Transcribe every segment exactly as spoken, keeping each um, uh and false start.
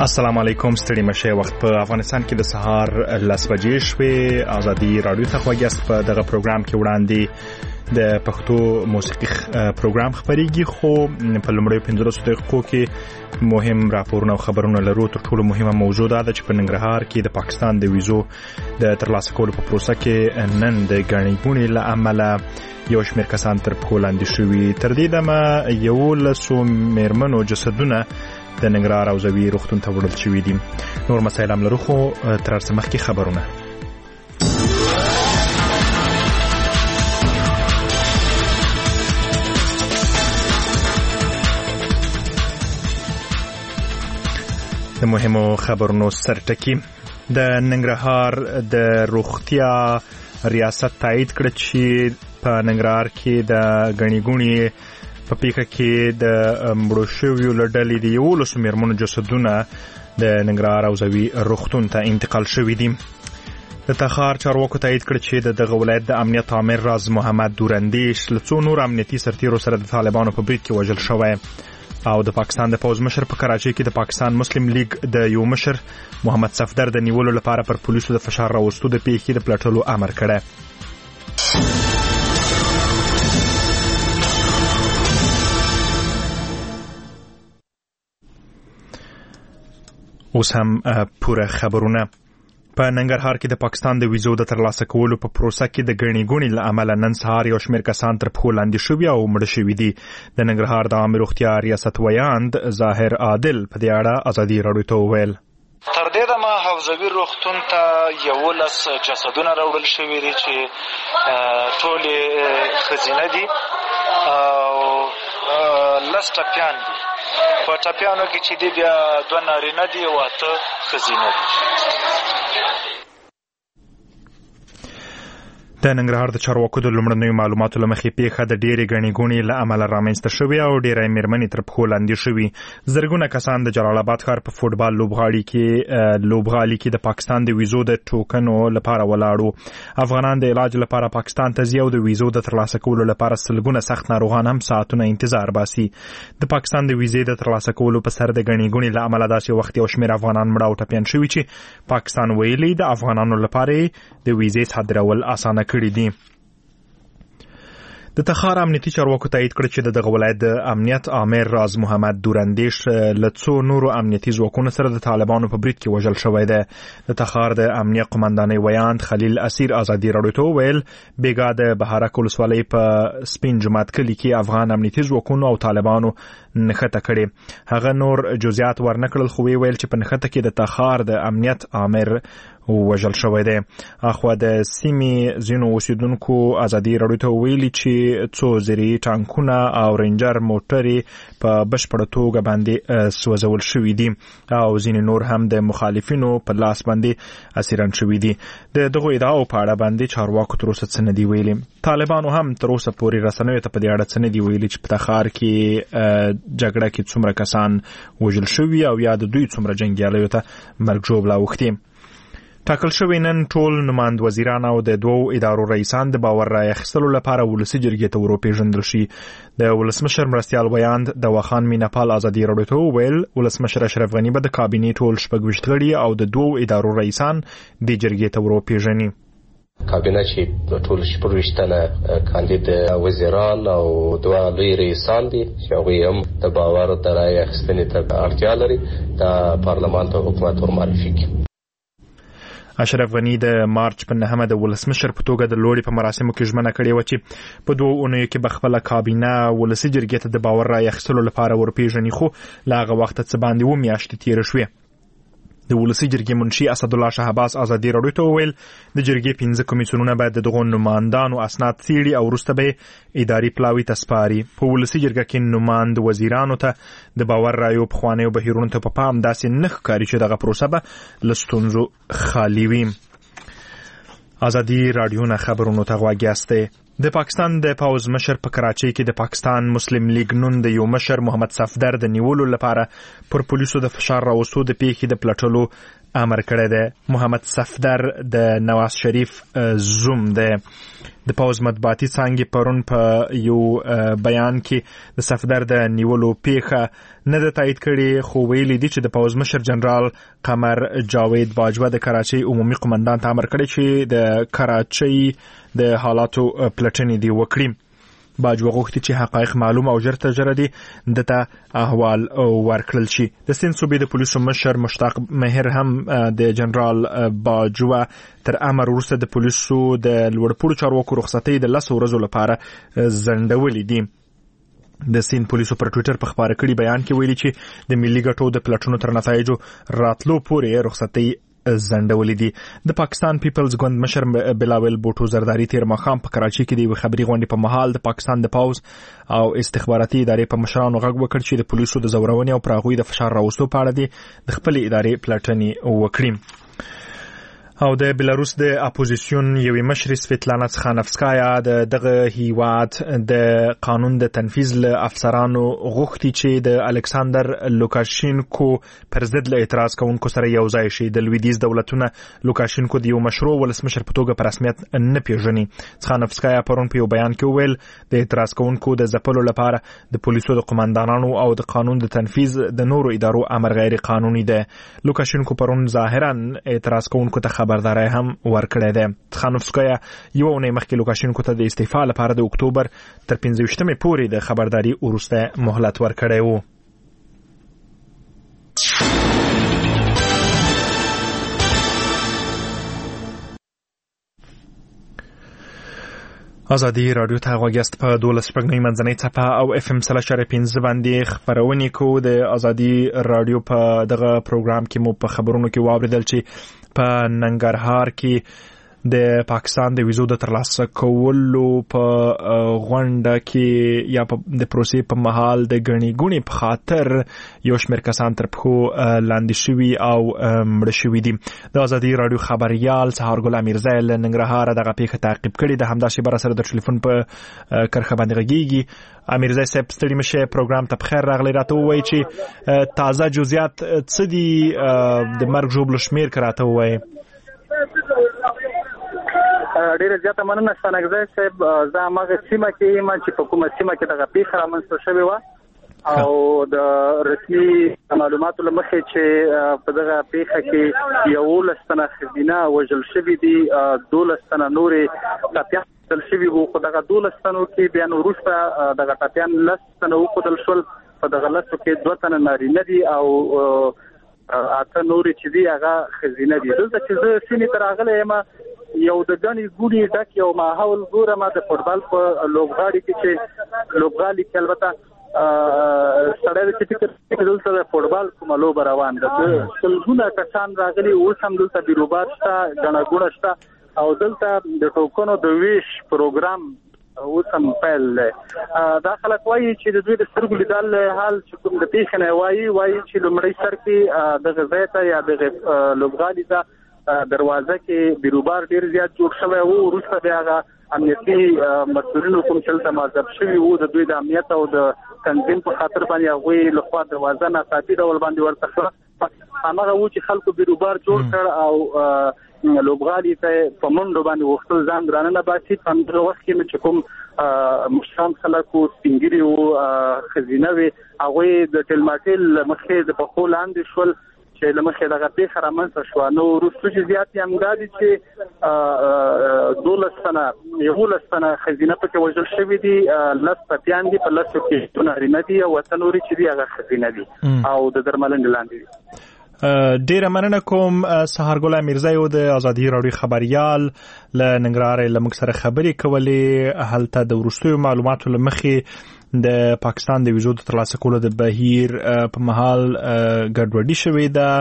السلام علیکم. ستړي مشه. وخت په افغانستان کې د سهار لس بجې شوې. ازادي رادیو ته خوږیاست. په دغه پروګرام کې وړاندې د پښتو موسیقي پروګرام خبريږي، خو په لومړیو پنځلسو دقیقو کې مهم راپورونه او خبرونه لرو. تر ټولو مهمه موضوع دا ده چې په ننګرهار کې د پاکستان د ویزو د ترلاسه کولو په پروسه کې نن د ګڼې ګوڼې له امله یو شمېر کسان تر پښو لاندې شوي. تر دې دمه یولسو مېرمنو جسدونه د ننګرهار او زوی روغتون ته وړل شوي دي. نور مسایل هم لرو، خو تر هر څه مخکې خبرونه. د مهمو خبرونو سرټکی. د ننګرهار د روغتیا ریاست تایید کړ چې په ننګرهار کې د ګڼې ګوڼې په پیښه کې د مړو شویو له ډلې د یولسو مېرمنو جسدونه د ننګرهار او زوی روغتون ته انتقال شوي دي. د تخار چارواکو تایید کړ چې د دغه ولایت د امنیت عامر راز محمد دوراندیش له څو نور امنیتي سرتیرو سره د طالبانو په برید کې وژل شوی. او د پاکستان د پوځ مشر په کراچۍ کې د پاکستان مسلم لیگ د یو مشر محمد صفدر د نیولو لپاره پر پولیسو د فشار راوستو د پیښې د پلټلو امر کړی. اوس هم پوره خبرونه. په ننګرهار کې د پاکستان د ویزو د ترلاسه کولو په پروسه کې د ګڼې ګوڼې له امله نن سهار یو شمېر کسان تر پښو لاندې شوي او مړه شوي دي. د ننګرهار د عامه روغتیا ریاست ویاند ظاهر عادل په دې اړه ازادي راډیو ته وویل. تر دې دمه حوزوي روغتون ته یولس جسدونه راوړل شوي دي چې ټولې ښځینه دي او لس ټپیان دي. په ټپیانو کې چې دی بیا دوه نارینه دي او اته ښځینه دي. د ننګرهار د چارواکو د لومړنیو معلوماتو له مخې پیښه د ډېرې ګڼې ګوڼې له امله رامنځته شوې او ډېری مېرمنې تر پښو لاندې شوي. زرګونه کسان د جلال آباد ښار په فوټبال لوبغالي کې لوبغالي کې د پاکستان د ویزو د ټوکنو لپاره ولاړو. افغانان د علاج لپاره پاکستان ته ځي او د ویزو د ترلاسه کولو لپاره سلګونه سخت ناروغان هم ساعتونه انتظار باسي. د پاکستان د ویزې د ترلاسه کولو په سر د ګڼې ګوڼې له امله داسې وخت یو شمېر افغانان مړه او ټپیان شوي چې پاکستان ویلي د افغانانو لپاره د ویزې صادرول اسانه کړي دي. د تخار امنیتي چارواکو تایید کړ چې د دغه ولایت د امنیت عامر راز محمد دوراندیش له څو نورو امنیتي ځواکونو سره د طالبانو په برید کې وژل شوی دی. د تخار د امنیت قومندانۍ ویاند خلیل اسیر ازادي راډیو ته وویل بیګا د بهارک ولسوالۍ په سپین جومات کلي کې افغان امنیتي ځواکونو او طالبانو نښته کړې. هغه نور جزئیات ورنکړل، خو ویل چې په نښته کې د تخار د امنیت عامر وژل شوی دی. اخوا د سیمې ځینو اوسیدونکو ازادي راډیو ته ویلي چې څو زری ټانکونه او رینجر موټرې په بشپړه توګه باندې سوځول شوي دي او ځینې نور هم د مخالفینو په لاس باندې اسیران شوي دي. د دغو ادعاو په اړه باندې چارواکو تر اوسه څه نه دي ویلي. طالبانو هم تر اوسه پورې رسنیو ته په دې اړه څه نه دي ویلي چې په تخار کې جګړه کې څومره کسان وژل شوي او یا د دوی څومره جنګیالیو ته مرګ ژوبله اوښتي. ټاکل شوی نن ټول نماند وزیران او د دوو ادارو رئیسان د باور رای اخیستلو لپاره ولسي جرګې ته وروپېژندل شي. د ولسمشر مرستیال ویاند دواخان میناپال ازادي راډیو ته وویل ولسمشر اشرف غني به د کابینې ټول شپږ ویشت غړي او د دوو ادارو رئیسان دې جرګې ته وروپېژني. کابینه چې ټول شپږ ویشت تنه کاندید وزیران او دوه لوی رئیسان دي چې هغوی هم د باور د رای اخیستنې ته اړتیا لري د پارلمان ته حکومت ورمعرفي کړي. اشرف غني د مارچ په نهمه د ولسمشر په توګه د لوړې په مراسمو کې ژمنه کړې وه چې په دوو اونیو کې به خپله کابینه ولسي جرګې ته د باور رای اخیستلو لپاره ورپېژني، خو له هغه وخته څه باندې اووه میاشتې تېرې شوې. د ولسي جرګې منشي اسدالله شهباز ازادي راډیو ته وویل د جرګې پنځه کمیسیونونه باید د دغو نمایندانو اسناد څېړي او وروسته به اداري پلاوي ته سپاري. په ولسي جرګه کې نماند وزیرانو ته د باور رایو پخوانیو بهیرونو ته په پام داسې نه ښکاري چې دغه پروسه به له ستونزو خالي وي. ازادي راډیو نه خبرونو ته غوږ یاستئ. د پاکستان د پوز مشر په کراچۍ کې د پاکستان مسلم لیگ نون د یو مشر محمد صفدر د نیولو لپاره پر پولیسو د فشار راوستو د پیښې د پلټلو امر کړی دی. محمد صفدر د نواز شریف زوم دی. د پوز مطبوعاتي څانګې پرون په یو بیان کې د صفدر د نیولو پیښه نه ده تایید کړې، خو ویلي دي چې د پوز مشر جنرال قمر جاوید باجوه د کراچۍ عمومي قومندان ته امر کړی چې د کراچۍ د حالاتو پلټنې دی وکړي. باجوه غوښتي چې حقایق معلوم او ژر تر ژره دي دته احوال ورکړل شي. د سند صوبې د پولیسو مشر مشتاق مهر هم د جنرال باجوه تر امر وروسته د پولیسو د لوړپوړو چارواکو رخصتۍ د لسو ورځو لپاره ځنډولې دي. د سند پولیسو پر ټویټر په خپاره کړي بیان کې ویلي چې د ملي ګټو د پلټنو تر نتایجو راتلو پورې رخصتۍ زندولې دي. د پاکستان پیپلز ګوند مشر بلاول بوټو زرداری تیر ماښام په کراچۍ کې د یو خبري غونډې په مهال د پاکستان د پوز او استخباراتي ادارې په مشرانو غږ وکړ چې د پولیسو د زورونې او پراغوي د فشار راوستو په اړه دي د خپل ادارې پلټنې وکړي. او د بلاروس د اپوزیسیون یوې مشر سویتلانا تسخانفسکایا د دغه هیواد د قانون د تنفیذ له افسرانو غوښتي چې د الکساندر لوکاشینکو پر ضد له اعتراض کوونکو سره یو ځای شي. د لویدیز دولتونه لوکاشینکو د یو مشروع ولسمشر په توګه په رسمیت نه پیژني. تسخانفسکایا پرون په یو بیان کې وویل د اعتراض کوونکو د ځپلو لپاره د پولیسو د قومندانانو او د قانون د تنفیذ د نورو ادارو امر غیر قانوني دی. لوکاشینکو پرون ظاهرا اعتراض کوونکو ته خبرداري هم ورکړې ده. تخانوفسکایا یو اونۍ مخکې لوکاشینکو ته د استعفا لپاره د اکتوبر تر پنځه ویشتمې پورې د خبرداري وروسته مهلت ورکړی و. ازادي رادیو ته غوږیاست. په دولس شپږنۍ منځنۍ څپه او اف ام سل اشاریه پنځه باندې خپرونې کوو. د ازادي رادیو په دغه پروګرام کې مو په خبرونو کې واوریدل چې په ننګرهار کې د پاکستان د ویزو د ترلاسه کولو په غونډه کې یا د پروسې په مهال د ګڼې ګوڼې په خاطر یو شمېر کسان تر پښو لاندې شوي او مړه شوي دي. د ازادي رادیو خبریال سهارګل امیرزی له ننګرهاره دغه پیښه تعقیب کړې ده. همداسې بر سره د ټلیفون په کرښه باندې غږیږي. امیرزی صاحب ستړي مشه، پروګرام ته بخیر راغلی. راته ووایي چې تازه جزئیات څه دي د مرګ ژوبلو شمېر که راته ووایي. ډیره زیاته مننه ستانکزی صاحب. زه هماغه سیمه کې یم چې په کومه سیمه کې دغه پیښه رامنځته شوې وه او د رسمي معلوماتو له مخې چې په دغه پیښه کې یولس تنه ښځینه وژل شوي دي، دولس تنه نورې ټپیان وژل شوي وو. خو دغه دولس تنو کې بیا نو وروسته دغه ټپیان لس تنه وښودل شول. په دغه لسو کې دوه تنه نارینه دي او اته نورې چې دي هغه ښځینه دي. دلته چې زه سیمې ته راغلی یم یو د ګڼې ګوڼې ډک یو ماحول ګورم. د فوټبال په لوبغاړي کې چې لوبغالي کې البته سړی چې فکر کوي دلته د فوټبال کومه لوبه روان ده. سلګونه کسان راغلي، اوس هم دلته بیروبار شته، ګڼه ګوڼه شته او دلته د ټوکنو د ویش پروګرام اوس هم پیل دی. دا خلک وایي چې د دوی د سترګو لیدل حال چې کوم د پیښې نه وایي وایي چې لومړی سر کې دغه ځای ته یا دغه لوبغالي ته دروازه کې بیروبار ډیر زیات جوړ شوی وو. وروسته بیا هغه امنیتي مسؤلینو کوم چې دلته معذب شوي وو د دوی د امنیت او د تنظیم په خاطر باندې هغوی لخوا دروازه ناڅاپي ډول باندې ورته کړه. هماغه وو چې خلکو بیروبار جوړ کړ او لوبغالي ته په منډو باندې غوښتل ځان درانه نه باسي. په همدغه وخت کې چې کوم مشران خلک وو، سپین ږیري وو، ښځینه وې، هغوی د ټلماټل مخې د پښو لاندې شول چې له مخې دغه پیښه رامنځته شوه. نو وروسته چې زیات یې هم دا دي چې دولس تنه یولس تنه ښځینه پکې وژل شوي دي، لس ټپیان دي، په لسو کې دوه نارینه دي او اته نورې چې دي هغه ښځینه دي او د درملنې لاندې دي. ډیره مننه کوم سهارګل امیرزی او د ازادي رادیو خبریال له ننګرهار له موږ سره خبرې کولې. هلته د وروستیو معلوماتو له مخې د پاکستان د ویزو د ترلاسه کولو د بهیر په مهال ګډوډي شوې ده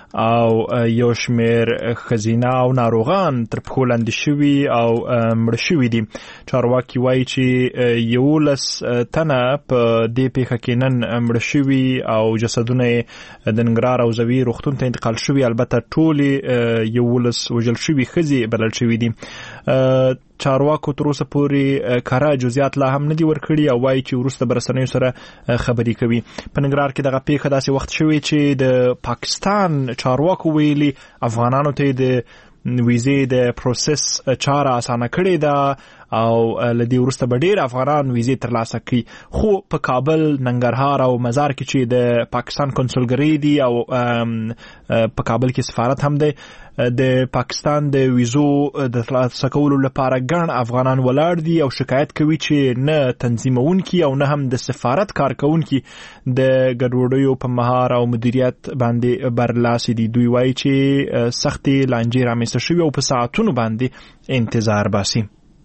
او یو شمیر خزینه او ناروغان تر پښو لاندې شوي او مړ شوي دي. چارواکي وایي چې یولس تنه په دې پیښه کې نن مړ شوي او جسدونه د ننګرهار او زوی روغتون ته انتقال شوي. البته ټولې یولس وژل شوي ښځې بلل شوي دي. چارواکو تر اوسه پورې کره جزئیات لا هم نه دي ورکړي او وایي چې وروسته به رسنیو سره خبرې کوي. په ننګرهار کې دغه پیښه داسې وخت شوې چې د پاکستان چارواکو ویلي افغانانو ته د ویزې د پروسس چاره اسانه کړې ده او لدی ورسته به ډیر افغانان ویزې ترلاسه کړي. خو په کابل، ننګرهار او مزار کې چې د پاکستان کنسولګری دي او په کابل کې سفارت هم دی، د پاکستان د ویزو د ترلاسه کولو لپاره ګڼ افغانان ولاړ دي او شکایت کوي چې نه تنظیمونکي او نه هم د سفارت کارکونکي د ګډوډیو په مهار او مدیریت باندې برلاسي دي. دوی وایي چې سختي لانجې رامنځته شوي او په ساعتونو باندې انتظار باسي.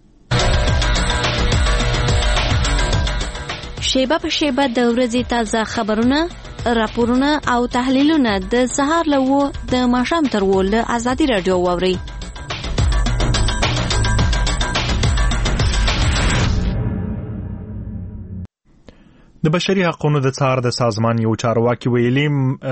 شیبه په شیبه د ورځې تازه خبرونه، راپورونه او تحلیلونه د سهار له وو د ماښام تر وو له ازادي راډیو واورئ. د بشري حقوقو د څار د سازمان یو چارواکي ویلي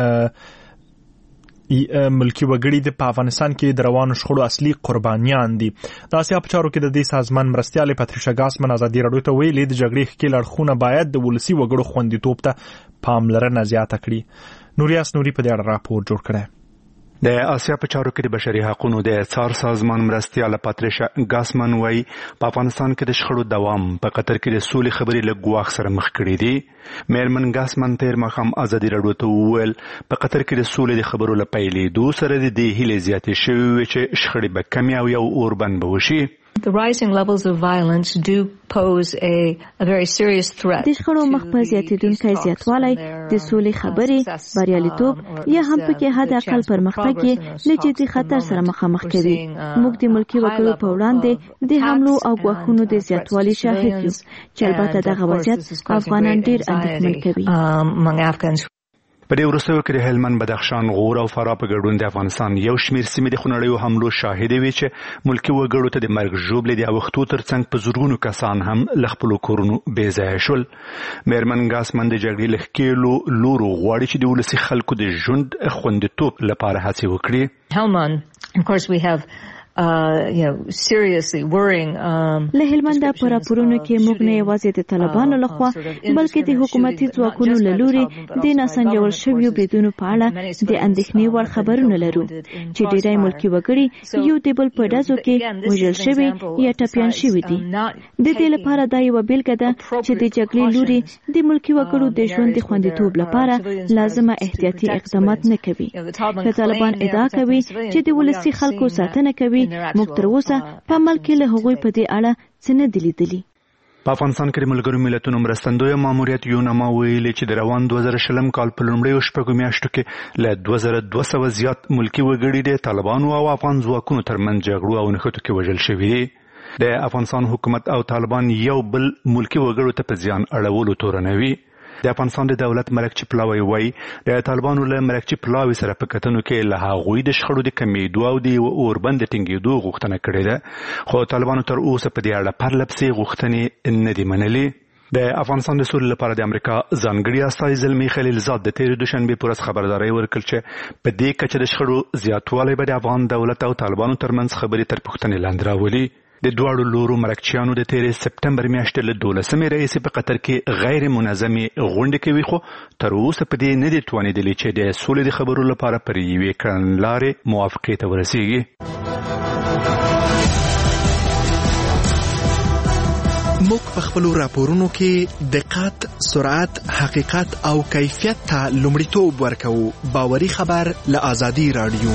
ملکی وګړي د افغانستان کې د روانو شخړو اصلي قربانیان دي. د اسیا په چارو کې د دې سازمان مرستیال پاتریشا ګاسمن ازادي راډیو ته ویلي د جګړې ښکېل اړخونه باید د ولسي وګړو خوندیتوب ته پاملرنه زیاته کړي. نوریاس نوري په دې اړه راپور جوړ کړی. د اسیا په چارو کې د بشري حقوقو د څار سازمان مرستیال پاتریشا ګاسمن وايي په افغانستان کې د شخړو دوام په قطر کې د سولې خبرې له ګواښ سره مخ کړي دي. میرمن ګاسمن تیر مخام ازادي راډیو ته وویل په قطر کې د سولې د خبرو لپاره دوه سره د دې هیلې زیاتې شوې چې شخړې به کمی او یو اوربند به وشي. The rising levels of violence do pose a, a very serious threat. د شخړو مخ په زیاتېدونکي زیاتوالی د سولې خبرې بریالیتوب یا هم پکې حد اقل پرمختګ یې له جدي خطر سره مخامخ کوي. موږ د ملکي وګړو په وړاندې د حملو او ګواښونو د زیاتوالي شاهد یو چې البته دغه وضعیت افغانان ډېر اندېښمن کوي. په دې وروستیو کې د هلمند، بدخشان، غور او فراه په ګډون د افغانستان یو شمېر سیمې د خونړیو حملو شاهد وي چې ملکي وګړو ته د مرګ ژوبلې د اوښتو ترڅنګ په زرګونو کسان هم له خپلو کورونو بې ځایه شول. میرمن ګاسمن د جګړې له ښکېلو لورو غواړي چې د ولسي خلکو د ژوند خوندیتوب لپاره هڅې وکړي. Helmand, of course we have Uh, you know, seriously worrying. Um, له هلمند په راپورونو کې موږ نه یوازې د طالبانو لخوا بلکې د حکومتي ځواکونو له لوري د ناسنجول شویو بریدونو په اړه د اندېښنې وړ خبرونه لرو چې ډېری ملکي وګړي یو د بل په ډزو کې وژل شوي یا ټپیان شوي دي. د دې لپاره دا یوه بیلګه ده چې د جګړې لوري د ملکي وګړو د ژوند د خوندیتوب لپاره لازمه احتیاطي اقدامات نه کوي. که طالبان ادعا کوي چې د ولسي خلکو ساتنه کوي، موږ تر اوسه په عمل کې له هغوی په دې اړه څه نه دي لیدلي. په افغانستان کې د ملګرو ملتونو مرستندویه ماموریت یونما ویلي چې د روان دوه زره شلم کال په لومړیو شپږو میاشتو کې له دوه زره دوه سوه زیات ملکي وګړي د طالبانو او افغان ځواکونو ترمنځ جګړو او نښتو کې وژل شوي دي. د افغانستان حکومت او طالبان یو بل ملکي وګړو ته په زیان اړولو تورنوي. د افغانستان د دولت مرکچی پلاوی وایي د طالبانو له مرکچی پلاوی سره په کتنو کې له هغوی د شخړو د کمیدو او د اوربند ټینګېدو غوښتنه کړې ده، خو طالبانو تر اوسه په دې اړه پرلپسې غوښتنې نه دي منلي. د افغانستان د سولې لپاره د امریکا ځانګړي استازي زلمی خلیلزاد د تېرې دوشنبې په ورځ خبرداری ورکړ چې په دې کچه د شخړو زیاتوالی به د افغان دولت او طالبانو ترمنځ خبرې تر پوښتنې لاندې راولي. د دواړو لورو مرکچیانو د تېرې سپټمبر میاشتې له دولسمې راهیسې په قطر کې غیر منظمې غونډې کوي، خو تر اوسه په دې نه دي توانېدلي چې د سولې د خبرو لپاره پر یوې کړنلارې موافقې ته ورسیږي. موږ په خپلو راپورونو کې دقت، سرعت، حقیقت او کیفیت ته لومړیتوب ورکوو. باوري خبر له ازادي راډیو.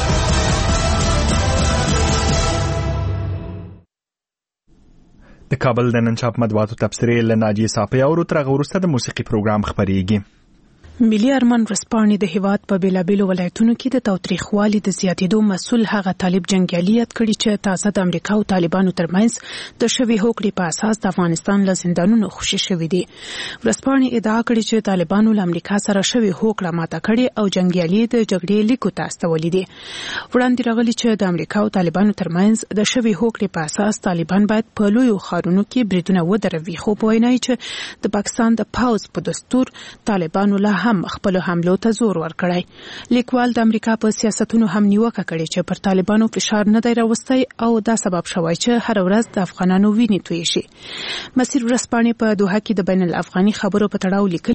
د کابل د نن چاپ مطبوعاتو تبصرې له ناجیې صافۍ او تر هغه وروسته د موسیقي پروګرام خپرېږي. ملي ارمان ورځپاڼې د هیواد په بیلابیلو ولایتونو کې د تاوتریخوالي د زیاتېدو مسؤل هغه طالب جنګیالي یاد کړي چې تازه د امریکا او طالبانو ترمنځ د شوي هوکړې په اساس د افغانستان له زندانونو خوشي شوي دي. ورځپاڼې ادعا کړې چې طالبانو له امریکا سره شوي هوکړه ماته کړې او جنګیالي د جګړې لیکو ته استولي دي. وړاندې راغلي چې د امریکا او طالبانو ترمنځ د شوي هوکړې په اساس طالبان باید په لویو ښارونو کې بریدونه ودروي، خو په وینا چې د پاکستان د پاوز په دستور طالبانو له هم خپل حملو ته زور ورکړی. لیکوال د امریکا په سیاستونو هم نیوکه کړې چې پر طالبانو فشار نه دی راوستی او دا سبب شوی چې هر ورځ د افغانانو وینې تویې شي. مسیر ورځپاڼې په دوحه کې د بین الافغاني خبرو په تړاو لیکلي